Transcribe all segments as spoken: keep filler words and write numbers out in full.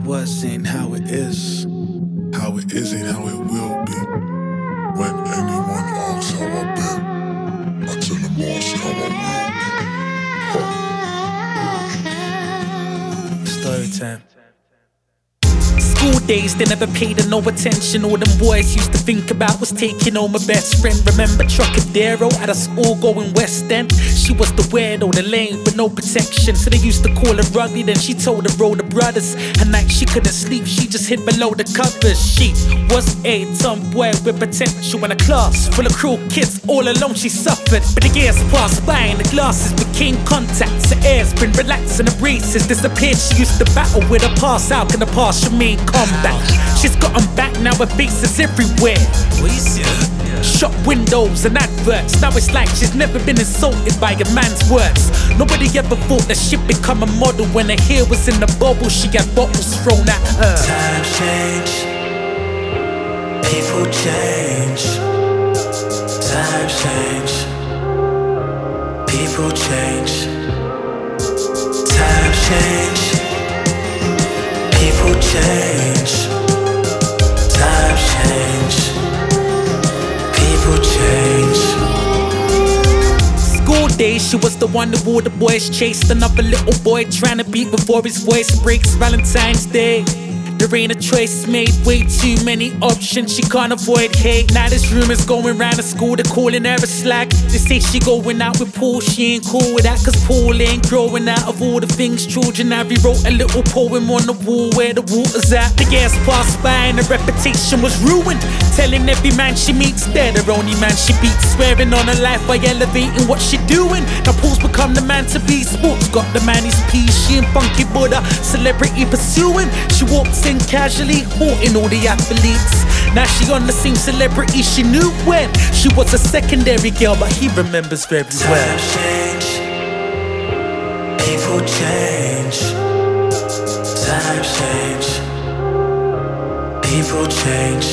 was ain't how it is. How it is ain't how it will be. When anyone asks how I've been, I tell them ask how I will be. Story time. School days, they never paid her no attention. All them boys used to think about was taking home my best friend. Remember Trocadero, had us all going West End. She was the weirdo, the lane with no protection. So they used to call her ugly, then she told her older brothers. At night she couldn't sleep, she just hid below the covers. She was a tomboy with potential in a class full of cruel kids. All alone she suffered, but the years passed by and the glasses became contacts. Her air's been relaxing, the braces disappeared. She used to battle with her past. How can the past remain combat? She's gotten back, now her face is everywhere. Shop windows and adverts. Now it's like she's never been insulted by a man's words. Nobody ever thought that she'd become a model. When her hair was in the bubble, she had bottles thrown at her. Times change, people change. Times change, people change. Times change, people change. Times change, people change. School days, she was the one who all the boys chased. Another little boy trying to beat before his voice breaks. Valentine's Day, there ain't a choice made. Way too many options, she can't avoid hate. Now there's rumors going round the school, they're calling her a slag. They say she going out with Paul, she ain't cool with that. Cause Paul ain't growing out of all the things children have. He wrote a little poem on the wall where the water's at. The years passed by and her reputation was ruined. Telling every man she meets they're the only man she beats. Swearing on her life by elevating what she doing. Now Paul's become the man to be. Sports got the man he's peace. She and Funky Buddha, celebrity pursuing. She walks in casually, haunting all the athletes. Now she on the same celebrity she knew when she was a secondary girl, but he remembers very well. Times change, people change. Times change, people change.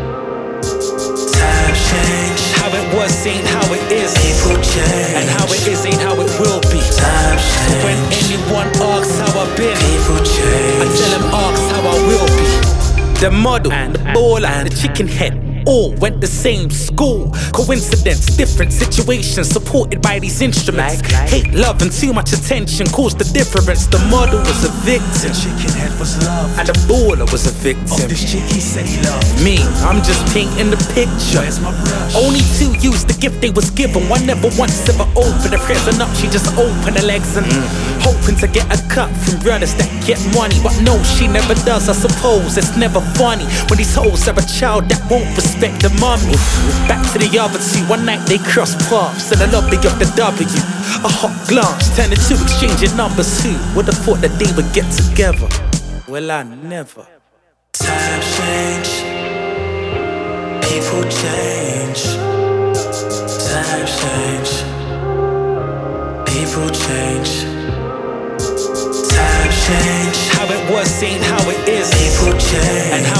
Times change, How it was ain't how it is, people change. and how it is ain't how it will be. Times When change, anyone asks how I've been, people I change. tell them ask how I will be. The model, and the baller, and the chicken head all went the same school. Coincidence, different situations, supported by these instruments. Hate, love, and too much attention caused the difference. The model was a victim, Chicken head was loved. and the baller was a victim. This chick he said he loved. Me, I'm just painting the picture. Where's my brush? Only two used the gift they was given. One never once ever opened a present up. She just opened her legs and hoping to get a cut from brothers that get money. But no, she never does. I suppose it's never funny when these hoes have a child that won't respect the mommy. Back to the other two. One night they crossed paths in the lobby of the W. A hot glance turned into exchanging numbers. Who would have thought that they would get together? Well, I never. Times change, people change. Times change, people change. Times change, How it was ain't how it is, people change. and how